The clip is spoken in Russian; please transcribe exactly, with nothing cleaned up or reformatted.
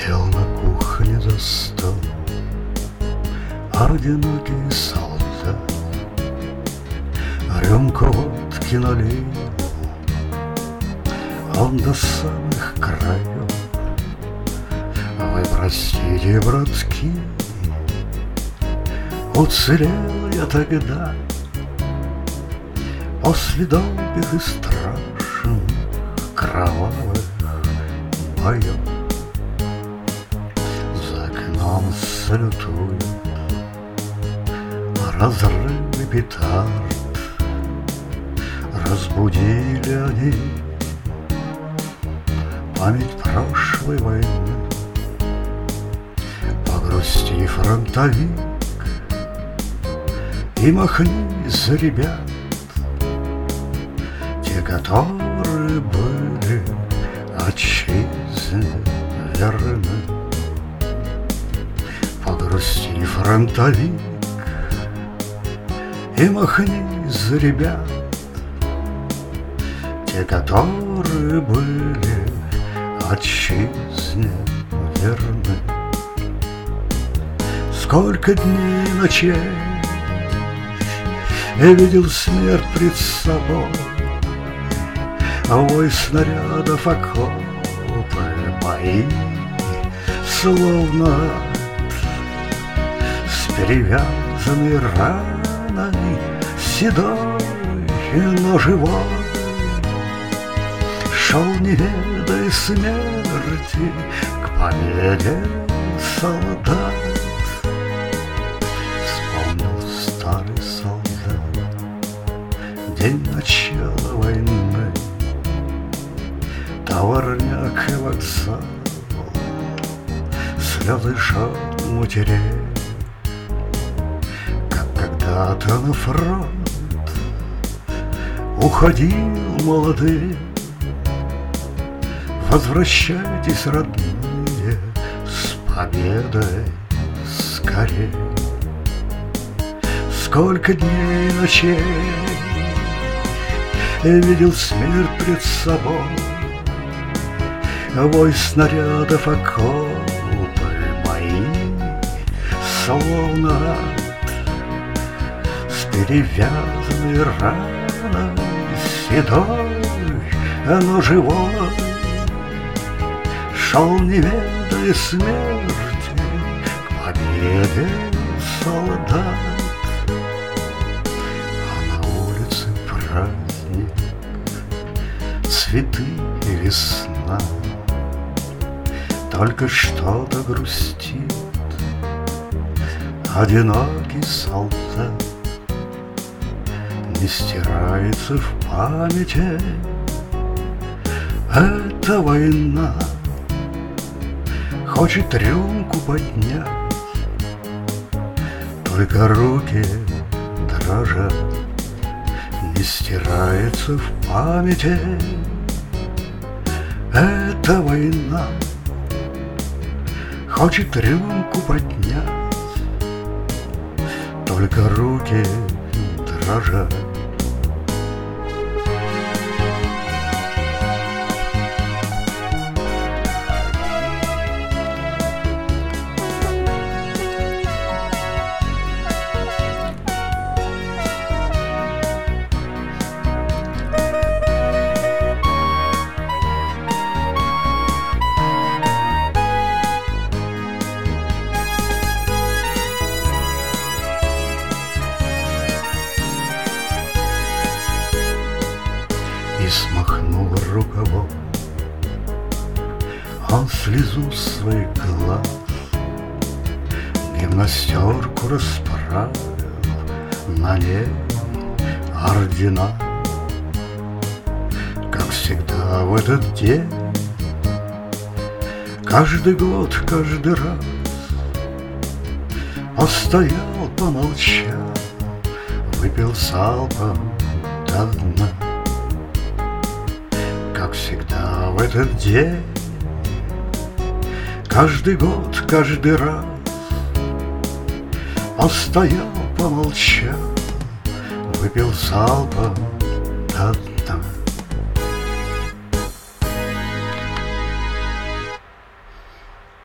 Сел на кухне за стол одинокий солдат, рюмку водки налил он до самых краев. Вы простите, братки, уцелел я тогда после долгих и страшных кровавых боев. За окном салютуют разрывы петард, разбудили они память прошлой войны. Погрусти, фронтовик, и махни за ребят, те, которые были отчизне верны. Погрусти, фронтовик, и махни за ребят, те, которые были отчизне верны. Сколько дней и ночей я видел смерть пред собой, а вой снарядов, окопы, бои, словно с перевязанной раной, седой, но живой, шел, не ведая смерти, к победе солдат. Вспомнил старый солдат день начала войны, товарняк и вокзал, слезы жен матерей. Как когда-то на фронт уходил молодым, возвращайтесь, родные, с победой скорей. Сколько дней и ночей я видел смерть пред собой, вой снарядов, окопы, бои, словно с перевязанной раной, седой, но живой, шел, не ведая смерти, к победе солдат. А на улице праздник, цветы и весна, только что-то грустит одинокий солдат. Не стирается в памяти эта война, хочет рюмку поднять, только руки дрожат. Не стирается в памяти эта война, хочет рюмку поднять, только руки дрожат. И смахнул рукавом он слезу своих глаз, гимнастерку расправил, на ней ордена. Как всегда в этот день, каждый год, каждый раз, постоял, помолчал, выпил залпом до дна. Как всегда в этот день, каждый год, каждый раз, постоял, помолчал, выпил залпом до дна.